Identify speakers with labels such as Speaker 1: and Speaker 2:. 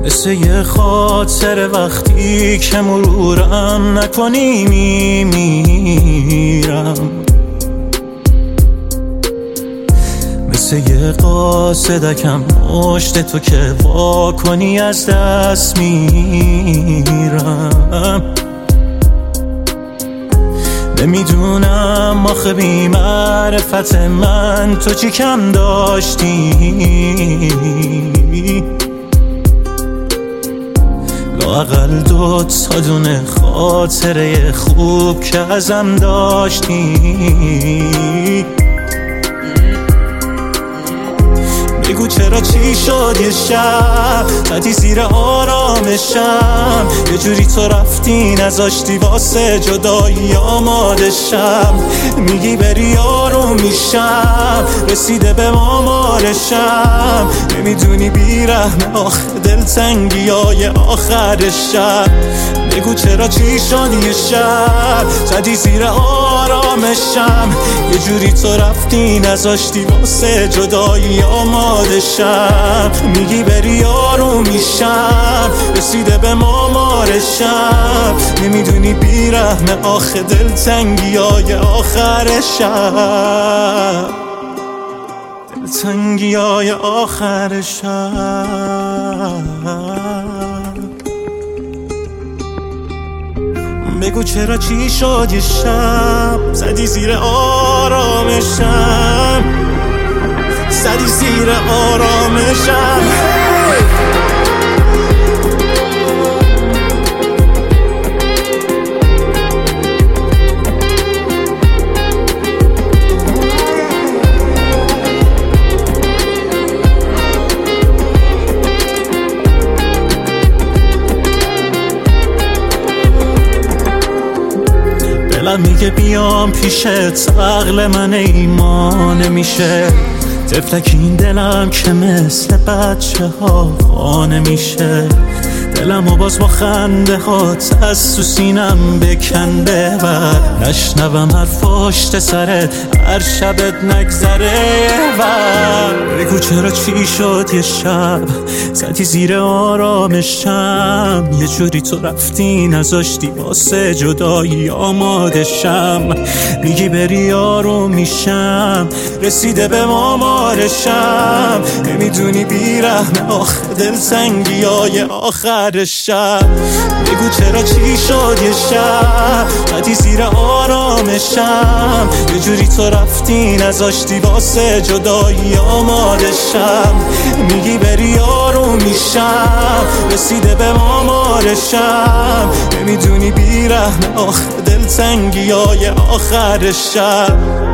Speaker 1: مثل یه خاطر وقتی که مرورم نکنی میمیرم، مثل یه قاصدکم مشت تو که وا کنی از دست میرم. نمیدونم آخه بی معرفت من تو چی کم داشتی، لااقل 2 تا دونه خاطره خوب که ازم داشتی. بگو چرا چی شد یه شب زدی زیر آرامشم، یه جوری تو رفتی نذاشتی واسه جدایی آماده شم. میگی بری آروم میشم، رسیده به مامارشم، نمیدونی بیرحم آخه دلتنگی های آخر شب. بگو چرا چی شد یه شب زدی زیر آرامشم، یه جوری تو رفتی نذاشتی واسه جدایی آماده شم. میگی بری آروم میشم، رسیده به مامارشم، نمیدونی بیرحم آخه دلتنگی های آخر شب، دلتنگی های آخر شب. بگو چرا چی شد یه شب زدی زیر آرامشم، زدی زیر آرامشم. دلم میگه بیام پیشت، عقل من ایمان میشه، طفلک این دلم که مثل بچه ها خانه میشه. دلم و باز با خنده هات از تو سینم بکن ببر، نشنوم حرف پشت سرت هر شبت نگذره بر. بگو چرا چی شد یه شب زدی زیر آرامشم، یه جوری تو رفتی نذاشتی واسه جدایی آماده شم. میگی بری آروم میشم، رسیده به مامارشم، نمیدونی بیرحم آخه دلتنگی های آخر شب. بگو چرا چی شد یه شب زدی زیر آرامشم، یه جوری تو رفتی نذاشتی واسه جدایی آماده شم. میگی بری آروم میشم، رسیده به مامارشم، نمیدونی بیرحم آخه دلتنگی های آخر شب.